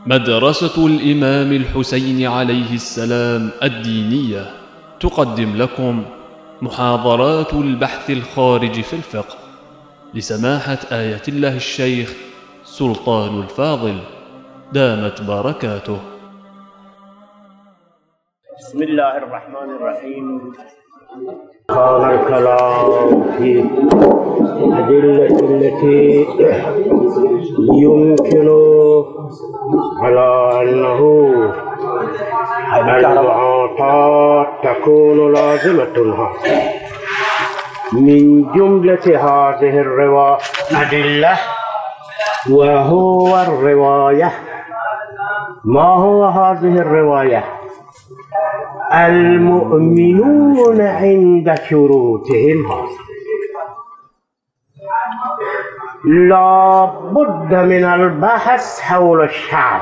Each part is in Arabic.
مدرسة الإمام الحسين عليه السلام الدينية تقدم لكم محاضرات البحث الخارج في الفقه لسماحة آية الله الشيخ سلطان الفاضل دامت بركاته. بسم الله الرحمن الرحيم. كان الكلام في الأدلة التي يمكن على أنه المعاطات تكون لازمة من جملة هذه الأدلة وهو الرواية. ما هو هذه الرواية؟ المؤمنون عند شروطهم لا بد من البحث حول الشرط.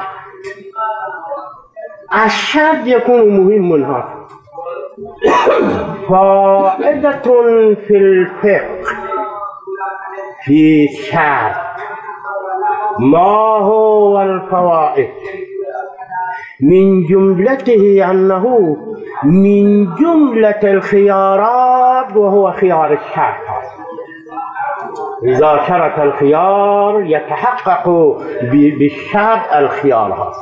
الشرط يكون مهم فائدة في الفقه في الشرط. ما هو الفوائد؟ من جملته أنه من جملة الخيارات وهو خيار الشرط. إذا شرط الخيار يتحقق بالشرط الخيار هذا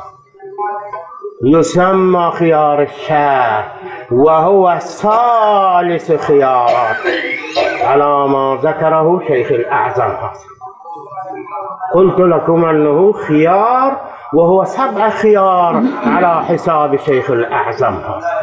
يسمى خيار الشرط، وهو ثالث خيارات على ما ذكره شيخ الأعظم. قلت لكم أنه خيار وهو 7 خيار على حساب شيخ الأعظم.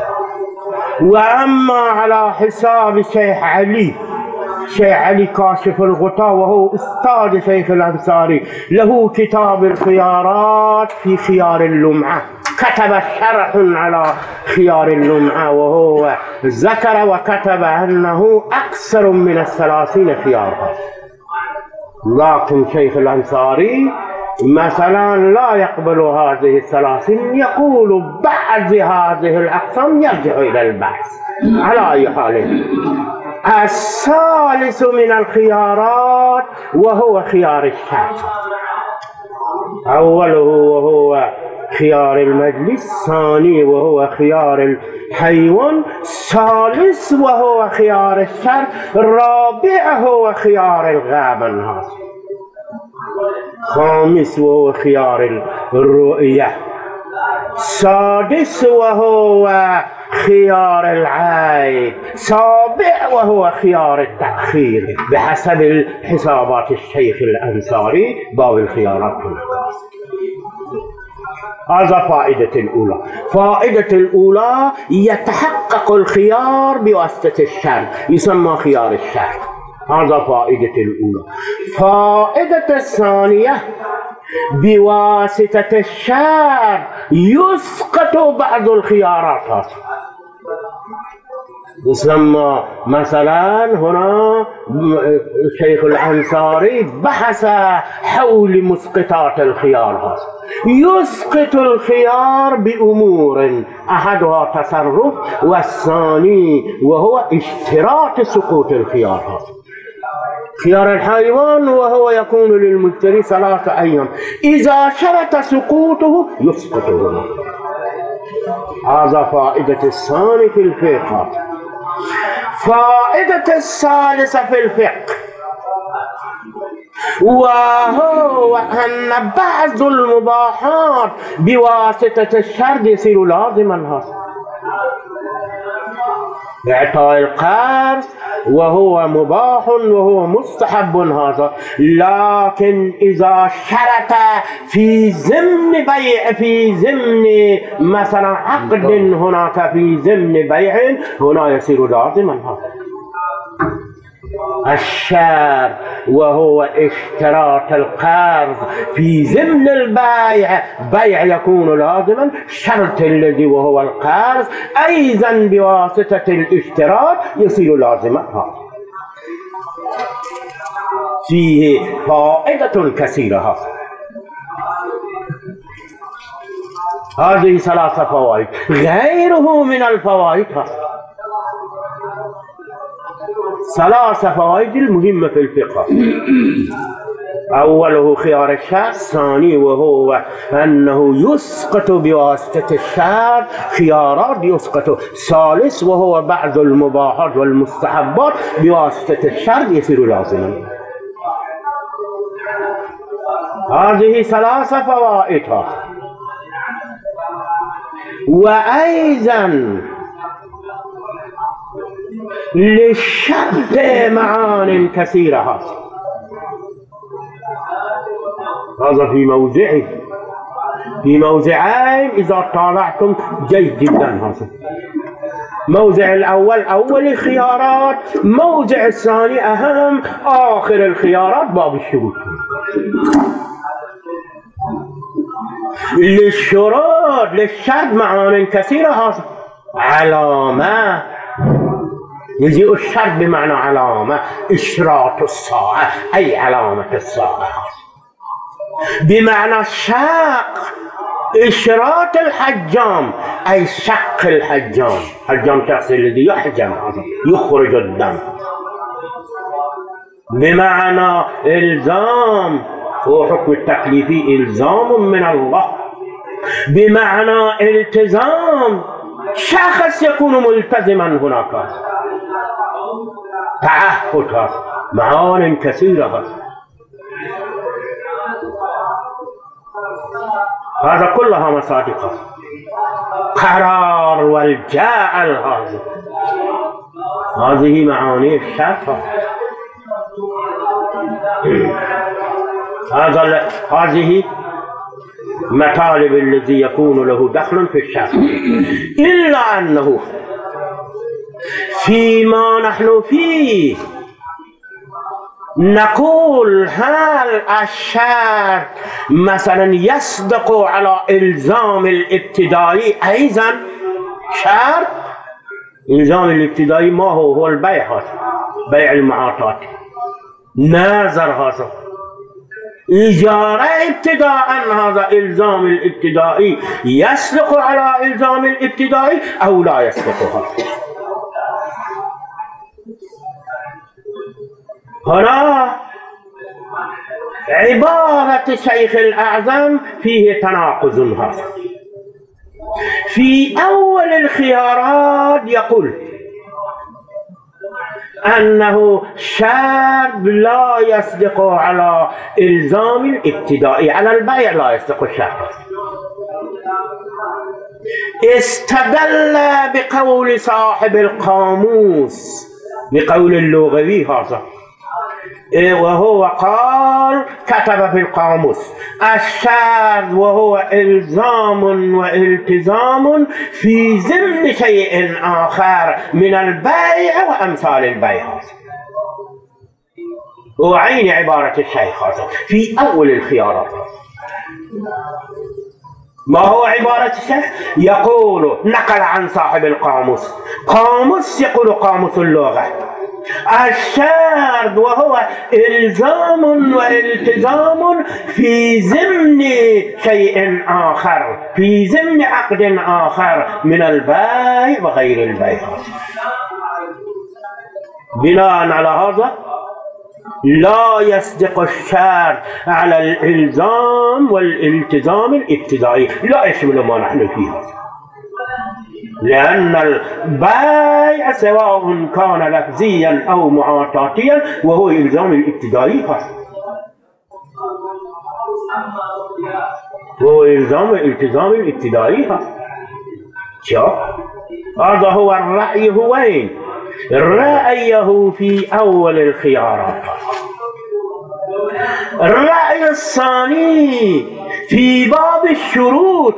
وأما على حساب شيخ علي كاشف الغطاء وهو أستاذ شيخ الأنصاري، له كتاب الخيارات في خيار اللمعة، كتب شرح على خيار اللمعة وهو ذكر وكتب أنه أكثر من 30 خيار. لكن شيخ الأنصاري مثلا لا يقبل هذه 30، يقول بعض هذه الأقسام يرجع إلى البحث. على أي حال الثالث من الخيارات وهو خيار الشرط. أوله وهو خيار المجلس، ثاني وهو خيار الحيوان، ثالث وهو خيار الشرط، رابع هو خيار الغابة، خامس وهو خيار الرؤية، سادس وهو خيار العين، سابع وهو خيار التأخير بحسب حسابات الشيخ الأنصاري باب الخيارات. هذا فائدة الأولى. فائدة الأولى يتحقق الخيار بواسطة الشرط، يسمى خيار الشرط. هذا فائدة الأولى. فائدة الثانية بواسطة الشرط يسقط بعض الخيارات. يسمى مثلا هنا شيخ الأنصاري بحث حول مسقطات الخيار. يسقط الخيار بأمور، أحدها تصرف، والثاني وهو اشتراط سقوط الخيار. خيار الحيوان وهو يكون للمشتري 3 أيام، إذا شرط سقوطه يسقطه. هذا فائدة الثاني في الفقه. فائدة الثالثة في الفقه وهو أن بعض المباحات بواسطة الشرط يصير لازما. إعطاء القرض وهو مباح وهو مستحب هذا، لكن إذا شرط في ضمن بيع، في ضمن مثلا عقد هناك، في ضمن بيع هنا يصير لازما هذا. الشرط وهو اشتراط القرض في ضمن البيع، بيع يكون لازما، شرط الذي وهو القرض أيضا بواسطة الاشتراط يصير لازما. فيه فائدة كثيرة. هذه 3 فوائد، غيره من الفوائد 3 فوائد المهمة في الفقه. أوله خيار الشرط، ثاني وهو أنه يسقط بواسطة الشرط خيارات يسقط، ثالث وهو بعض المباحات والمستحبات بواسطة الشرط يصير لازما. هذه ثلاث فوائد. وأيضا للشرط معان كثيرة. هذا في موضعه، في موضعين إذا طالعتم جيد جدا. هذا موضع الأول أول الخيارات، موضع الثاني أهم آخر الخيارات باب الشروط. للشروط للشرط معان كثيرة. هذا علامة، يجيء الشرط بمعنى علامة، إشراط الساعة أي علامة الساعة، بمعنى الشق، إشراط الحجام أي شق الحجام. حجام شخص الذي يحجم يخرج الدم. بمعنى إلزام، هو حكم التكليفي إلزام من الله. بمعنى التزام، شخص يكون ملتزما هناك. تعهد، معان كثيرة. هذا كلها مصادق قرار والجاعل. هذه معاني الشرط. هذه مطالب الذي يكون له دخل في الشرط. إلا أنه فيما نحن فيه نقول هل الشرط مثلا يصدق على إلزام الابتدائي أيضا؟ شرط إلزام الابتدائي ما هو البيع، بيع المعاطات، نظر، هذا إجارة ابتداء. هذا إلزام الابتدائي يصدق على إلزام الابتدائي أو لا يصدق؟ هنا عبارة الشيخ الأعظم فيه تناقض. هذا في أول الخيارات يقول أنه شرط لا يصدق على إلزام الابتدائي، على البيع لا يصدق الشرط. استدل بقول صاحب القاموس، بقول اللغوي هذا، وهو قال كتب في القاموس الشرط وهو إلزام والتزام في ضمن شيء آخر من البيع وأمثال البيع. وعين عبارة الشيخ في أول الخيارات. ما هو عبارة الشيخ؟ يقول، نقل عن صاحب القاموس، قاموس يقول قاموس اللغة، الشرط وهو إلزام والتزام في ضمن شيء آخر، في ضمن عقد آخر من البيع وغير البيع. بناء على هذا لا يصدق الشرط على الإلزام والالتزام الابتدائي، لا يشمل ما نحن فيه، لأن البيع سواء كان لفظيا أو معاطاتيا وهو إلزام الابتدائي فقط، وهو إلزام الالتزام الابتدائي فقط. هذا هو الرأي. وين رأيه في أول الخيارات. الرأي الثاني في باب الشروط.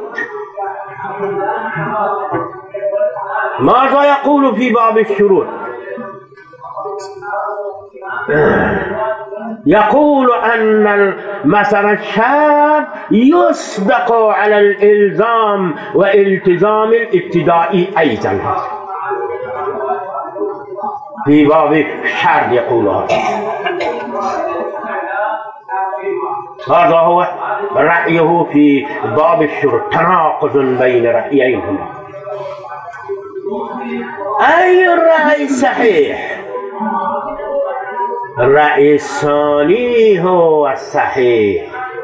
ماذا يقول في باب الشروط؟ يقول أن مثلا الشرط يصدق على الإلزام والتزام الابتدائي أيضا. في باب الشرط يقول هذا هو رأيه في باب الشروط. تناقض بين رأيين هما. أي الرأي صحيح؟ الرأي الثاني هو الصحيح،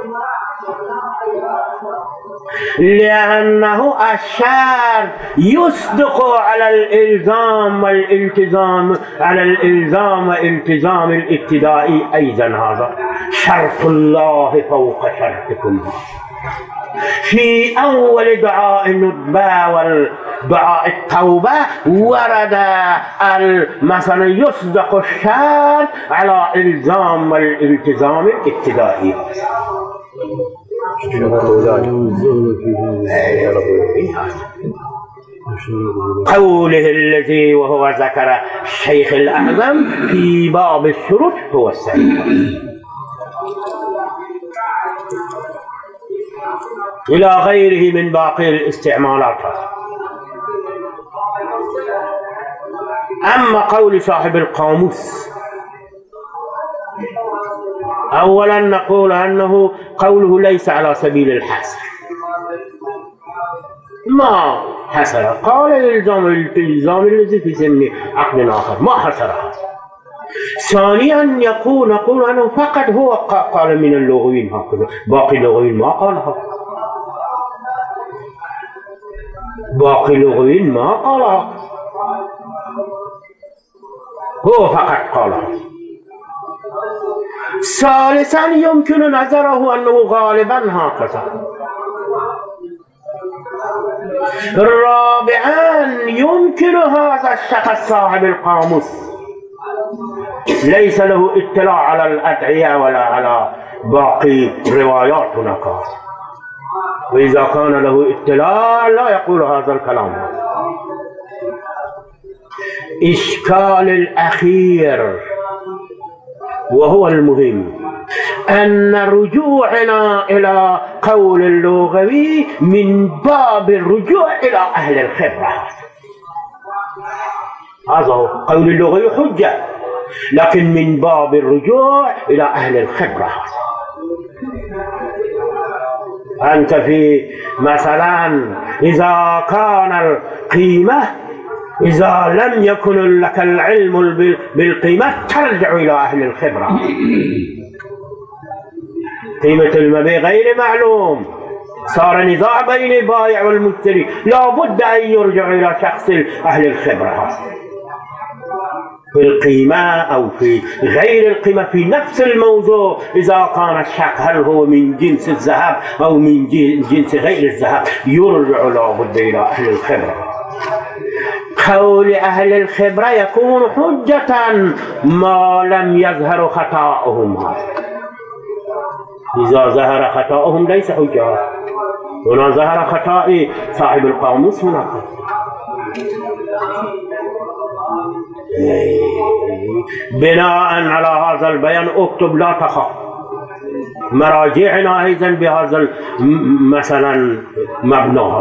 لأنه الشرط يصدق على الإلزام والالتزام، على الإلزام والالتزام الابتدائي أيضا. هذا شرط الله فوق شرطكم. في أول دعاء الندبة والدعاء التوبة ورد مثلا يصدق الشرط على إلزام والالتزام الابتدائي. قوله الذي وهو ذكر الشيخ الأعظم في باب الشروط هو الصحيح. إلى غيره من باقي الاستعمالات. أما قول صاحب القاموس، أولا نقول أنه قوله ليس على سبيل الحصر، ما حصر، قال الإلزام الذي في سن عقد آخر، ما حصرها. ثانيا نقول أنه فقط هو قال من اللغويين هكذا، باقي اللغويين ما قالها، باقي اللغويين ما قالها، هو فقط قالها. ثالثا يمكن نظره أنه غالبا هكذا. رابعا يمكن هذا الشخص صاحب القاموس ليس له اطلاع على الأدعية ولا على باقي روايات هناك، وإذا كان له اطلاع لا يقول هذا الكلام. إشكال الأخير وهو المهم أن رجوعنا إلى قول اللغوي من باب الرجوع إلى أهل الخبرة. هذا هو قول اللغوي حجة، لكن من باب الرجوع إلى أهل الخبرة. أنت في مثلا إذا كان القيمة، إذا لم يكن لك العلم بالقيمة ترجع إلى أهل الخبرة. قيمة المبيع غير معلوم، صار نزاع بين البائع والمشتري، لا بد أن يرجع إلى شخص أهل الخبرة في القيمة أو في غير القيمة في نفس الموضوع. إذا كان الشك هل هو من جنس الذهب أو من جنس غير الذهب يرجع لا بد إلى أهل الخبرة. قول أهل الخبرة يكون حجة ما لم يظهر خطأهم. إذا ظهر خطأهم ليس حجة. هنا ظهر خطأ صاحب القاموس هناك. بناء على هذا البيان اكتب لا تخاف مراجعنا أيضا بهذا مثلا مبنى،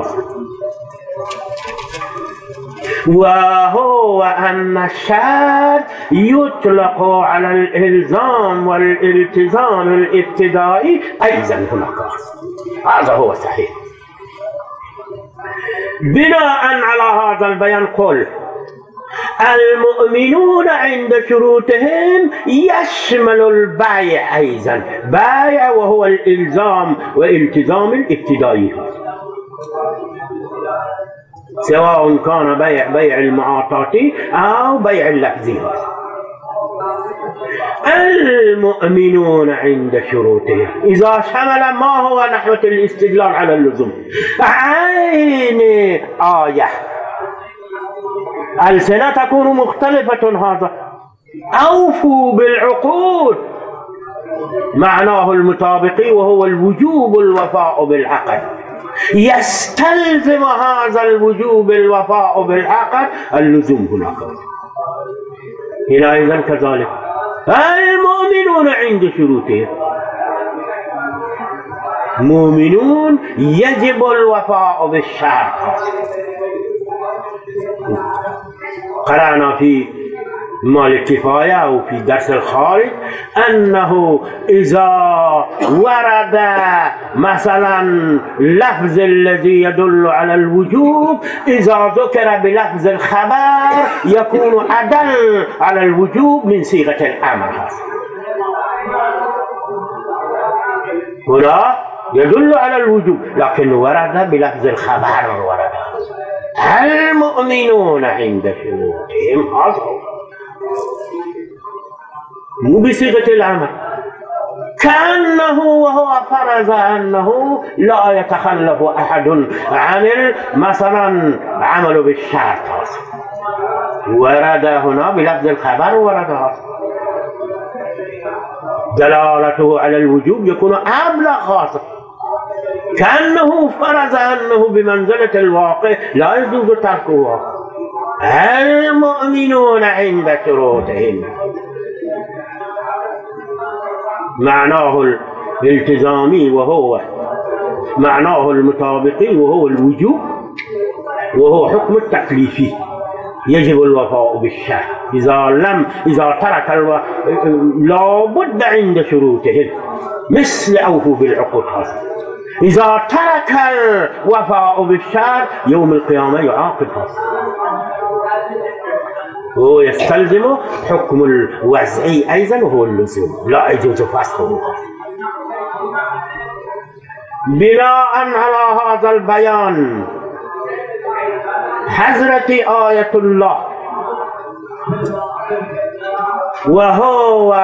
وهو أن الشرط يطلق على الإلزام والالتزام الابتدائي أيضا هناك. هذا هو صحيح. بناء على هذا البيان قل المؤمنون عند شروطهم يشمل البيع أيضا، بيع وهو الإلزام والالتزام الابتدائي، سواء كان بيع المعاطات أو بيع اللفظي. المؤمنون عند شروطهم إذا شمل ما هو نحو الاستدلال على اللزوم عين آية. السنة تكون مختلفة. هذا أوفوا بالعقود معناه المطابق وهو الوجوب الوفاء بالعقد. يستلزم هذا الوجوب الوفاء بالعقد اللزوم هناك. هنا أيضا كذلك المؤمنون عند شروطهم، مؤمنون يجب الوفاء بالشرط. قرأنا في مال الكفاية أو في درس الخارج أنه إذا ورد مثلا لفظ الذي يدل على الوجوب إذا ذكر بلفظ الخبر يكون أدل على الوجوب من صيغة الأمر. هنا يدل على الوجوب لكن ورد بلفظ الخبر، ورد المؤمنون عند شروطهم أصل مو بصيغة الأمر، كأنه وهو فرض أنه لا يتخلف أحد عن مثلا عمل بالشرط، ورد هنا بلفظ الخبر، ورد دلالته على الوجوب يكون أبلغ خاصة، كأنه فرض أنه بمنزلة الواقع لا يجوز تركه. المؤمنون عند شروطهم معناه الالتزامي وهو معناه المطابقي وهو الوجوب، وهو حكم التكليفي يجب الوفاء بالشرع. إذا ترك لا بد عند شروطهم مثل أوفوا بالعقود. إذا ترك الوفاء بالشرع يوم القيامة يعاقب، هو يستلزم حكم الوضعي أيضا وهو اللزوم، لا يجوز فسخه. بناء على هذا البيان حضرت آية الله وهو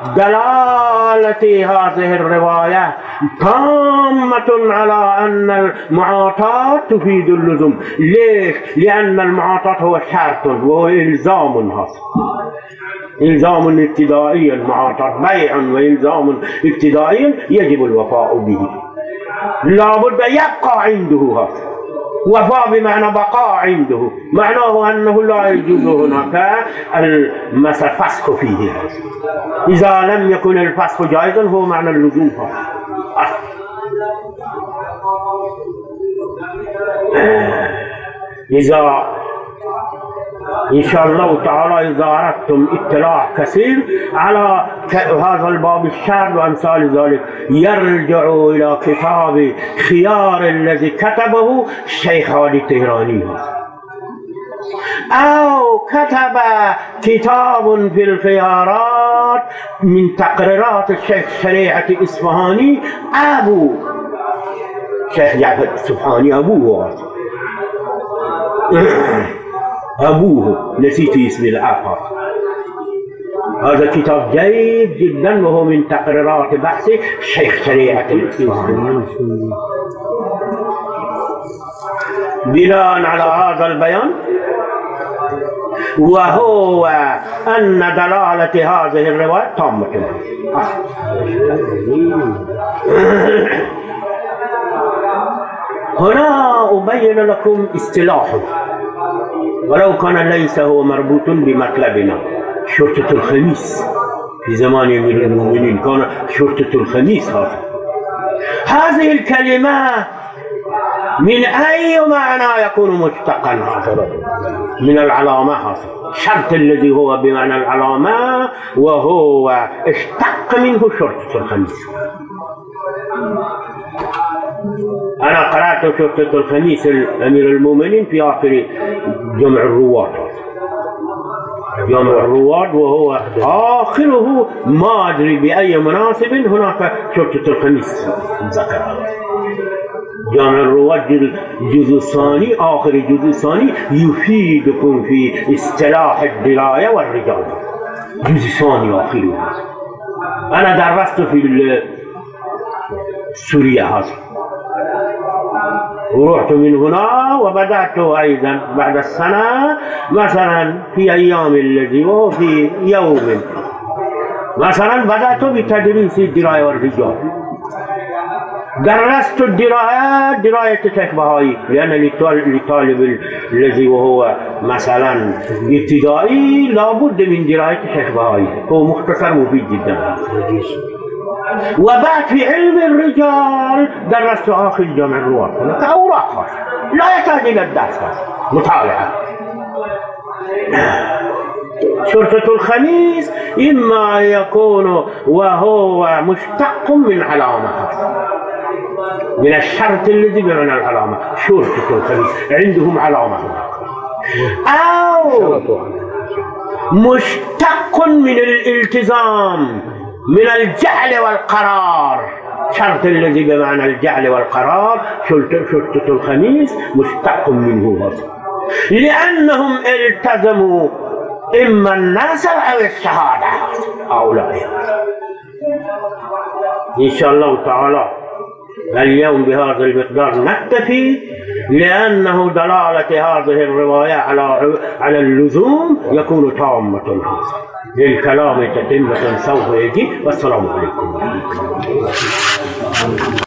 دلالة هذه الرواية تامة على أن المعاطاة تفيد اللزوم. ليش؟ لأن المعاطاة هو شرط وهو إلزام، هذا إلزام ابتدائي، المعاطاة بيع وإلزام ابتدائي يجب الوفاء به، لا بد يبقى عنده. هذا وفاء بمعنى بقاء عنده، معناه أنه لا يجوز هناك المثل فسخ فيه. إذا لم يكن الفسخ جائزا هو معنى اللزوم. إذا إن شاء الله تعالى إذا أردتم اطلاع كثير على هذا الباب الشرع وأمثال ذلك يرجعوا إلى كتاب خيار الذي كتبه الشيخ هادي الطهراني، أو كتب كتاب في الخيارات من تقريرات الشيخ شريعة إصفهاني أبو شيخ جعفر السبحاني أبوه نسيت اسم الآخر. هذا كتاب جيد جدا وهو من تقريرات بحث الشيخ شريعة الإصفهاني. بناء على هذا البيان وهو أن دلالة هذه الرواية تامة. هنا أبين لكم اصطلاحه ولو كان ليس هو مربوط بمطلبنا. شرطة الخميس في زمان أمير المؤمنين كان شرطة الخميس. هذه الكلمة من أي معنى يكون مشتقا؟ من العلامة. الشرط الذي هو بمعنى العلامة وهو اشتق منه شرطة الخميس. أنا قرأت شرطة الخميس أمير المؤمنين في آخر جمع الرواد. جمع الرواد وهو آخره ما أدري بأي مناسب هناك شرطة الخميس ذكر. جامع الرواد جزء الثاني، آخر الجزء الثاني يفيدكم في اصطلاح الدراية والرجال. جزء ثاني آخره. أنا درست في سوريا هذا ورحت من هنا وبدأت أيضا بعد السنة مثلا في أيام الذي وهو في يوم مثلا بدأت بتدريس الدراية والرجال. درست دراية الشيخ بهائي لأن للطالب الذي وهو مثلا ابتدائي لابد من دراية الشيخ بهائي، هو مختصر مفيد جدا. وبعد في علم الرجال درست آخر جامع الرواد كأوراق لا يحتاج إلى الدرس، مطالعة. شرطة الخميس إما أن يكون وهو مشتق من علامة، من الشرط الذي بمعنى العلامة، شرطة الخميس عندهم علامة، أو مشتق من الالتزام، من الجعل والقرار، شرط الذي بمعنى الجعل والقرار شرطة الخميس مشتق منه، لأنهم التزموا إما النصر أو الشهادة. هؤلاء إن شاء الله تعالى اليوم بهذا المقدار نكتفي، لأنه دلالة هذه الرواية على اللزوم يكون تامة. للكلام تتمة سوف يجي. والسلام عليكم.